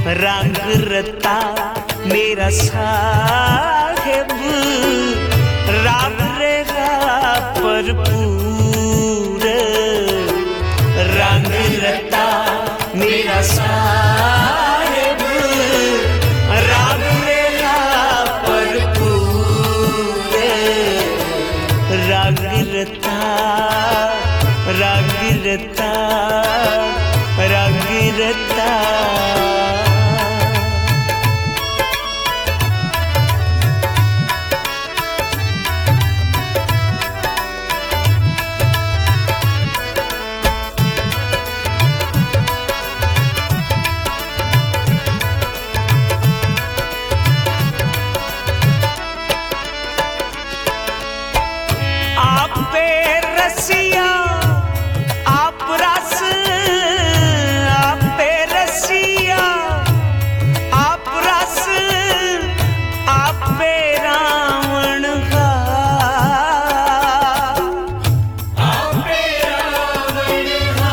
रंग रता मेरा साहिब राग रेगा भरपूर। रंग रता मेरा साहिब राग रेगा भरपूर। रंग रता रंग रता रंग रता। आप पे रसिया आप रस, आप पे रसिया आप रस, आप पे रावण का, आप पे रावण का।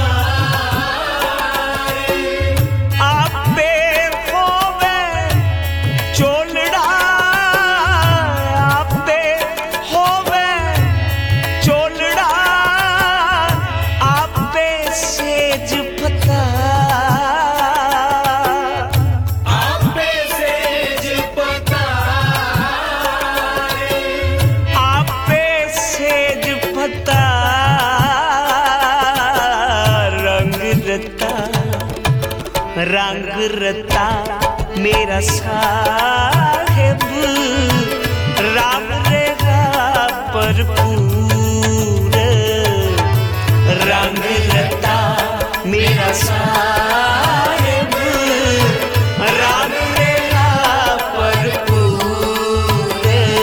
आप पे होवे चोलड़ा, आप पे होवे चोलड़ा, आप पे सेज पता, आप पे सेज पता, आप पे सेज पता। रंग रता रंग रता मेरा साहिब राग रेगा भरपूर। रंग रता मेरा साहिब राग रेगा भरपूर।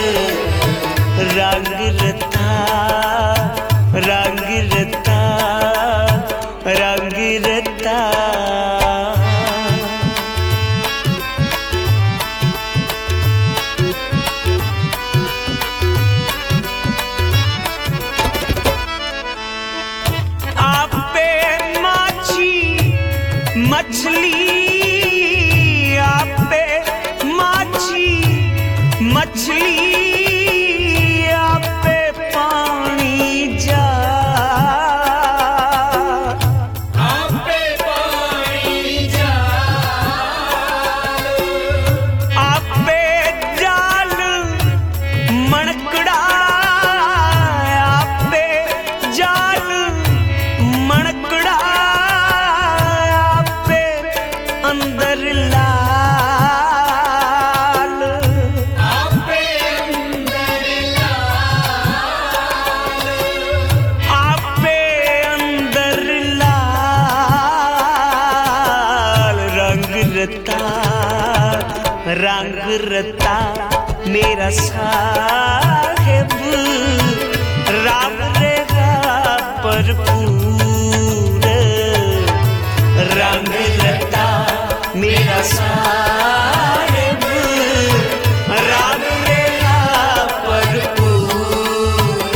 रंग रता रंग रता रंग रता। आप पे माछी मछली, आप पे माछी मछली, आप पे पानी जा, आप पे पानी जा। आप पे जाल मणकड़ा, आप पे जाल मणकड़ा, आप पे अंदर लाल, आप पे अंदर लाल, आप पे अंदर लाल। रंग रता रंग रता मेरा साहिब राग रेगा भरपूर। रंग रता मेरा साहिब राग रेगा भरपूर।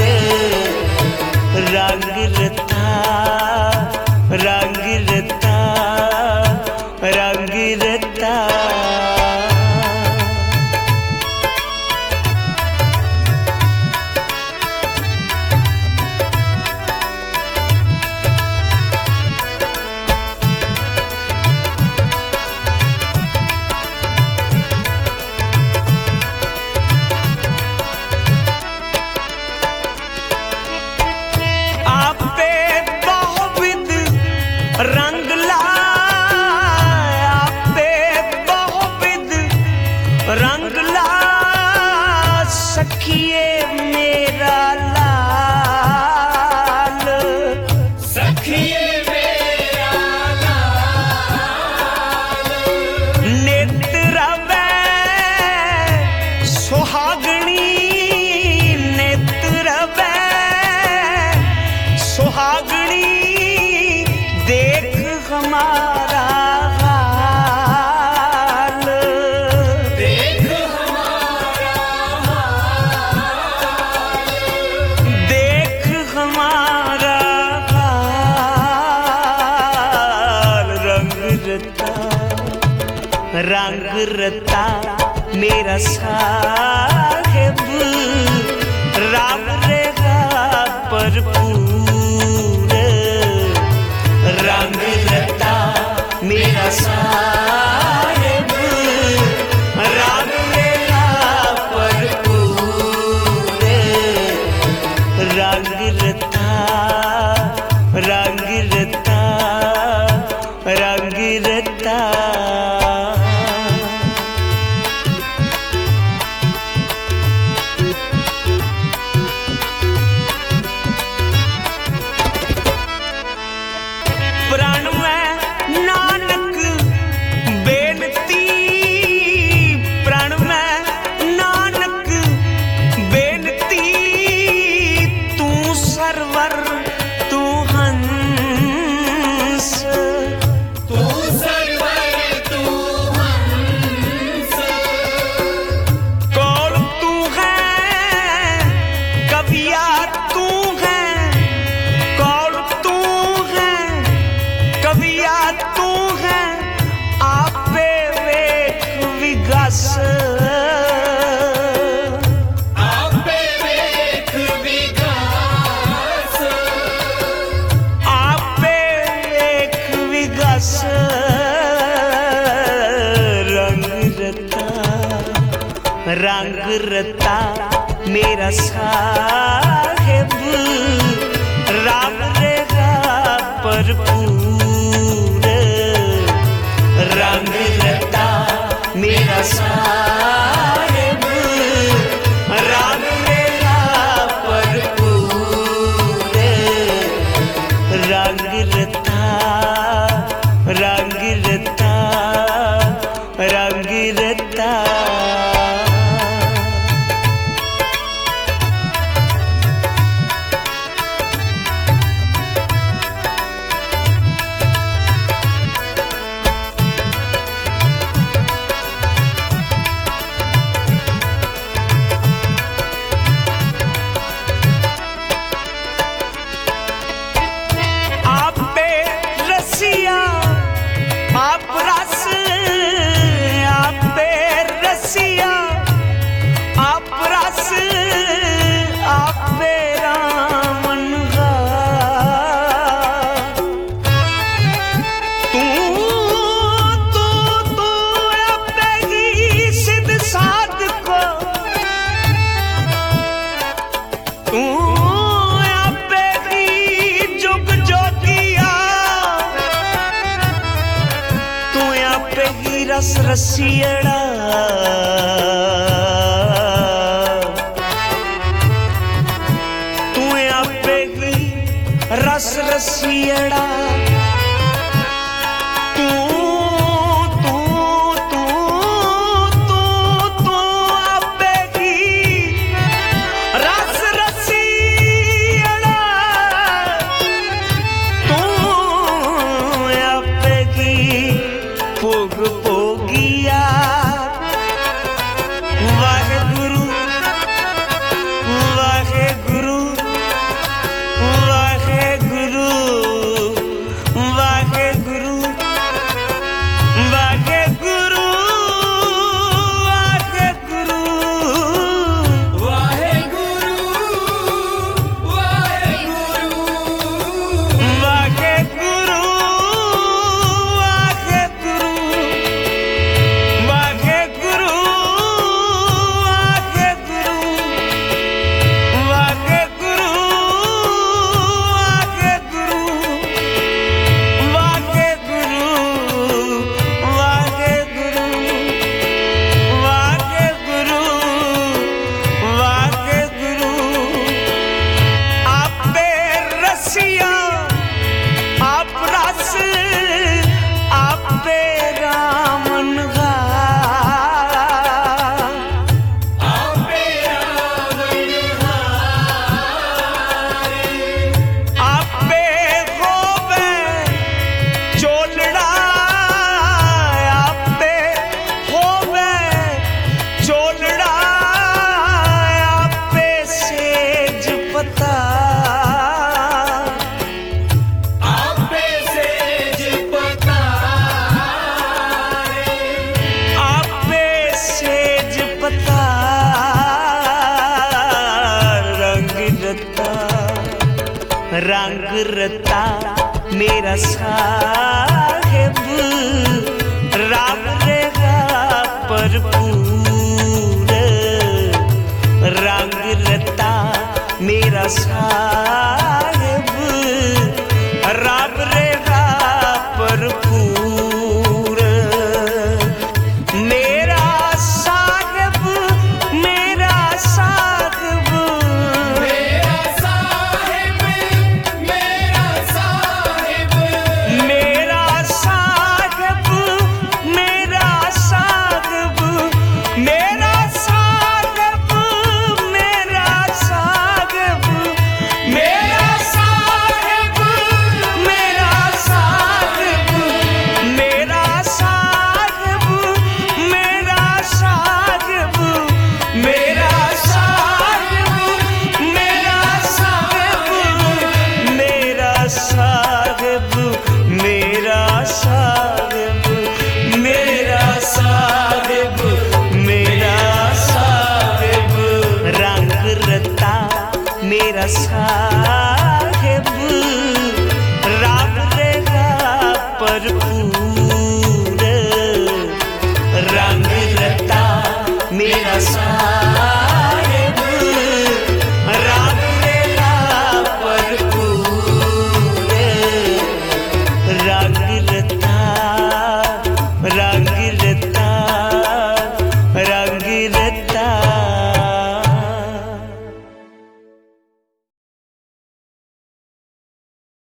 रंग रता रंग रता रंग रता। आप पे बहुविध रंग लाए, आप पे बहुविध रंग ला, सखिए मेरा लाल, सखिए मेरा लाल। नेत्र वे सुहागणी, नेत्र वे सुहागणी, देख हमारा हाल, देख हमारा हाल। रंग रता मेरा साहेब राम रेगा भरपूर रंग रता मेरा साहेब राम रेगा भरपूर रंग रता रंग रता रंग रता प्राण में नानक बेनती प्राण में नानक बेनती तू सरवर तू हंस तू सरवर तू हंस कौन तू है कविया तू है कौन तू है कविया तू है आपे वेख विगस आपे वेख विकास आपे वेख विगस रंग रता मेरा साहेब राम रेगा भरपूर रंग रता मेरा साहेब राम रेगा भरपूर रंग रता रंग रता रंग रता आप पे रसिया आप रस आप पे रसिया आप रस आप पे रामन गा तू तू तू अपने ही सिद्ध साध को तू आपे ही जुग जोगिया तू आपे ही रस रसियड़ा तू आपे ही रस रसियड़ा तू तू तू तू तू आपे ही रस रसियड़ा तू आपे की भोग भोगिया वाहेगुरु वाहेगुरु वाहेगुरु रंग रता मेरा साहेब राम रेगा भरपूर रंग रता मेरा साहेब राम रेगा भरपूर मेरा साहेब मेरा साहेब मेरा साहिब मेरा साहिब मेरा साहिब मेरा साहिब मेरा साहिब मेरा साहिब मेरा साहिब मेरा साहिब मेरा साहिब मेरा साहिब मेरा साहिब मेरा साहिब मेरा साहिब मेरा साहिब मेरा साहिब मेरा साहिब रंग रता मेरा साहिब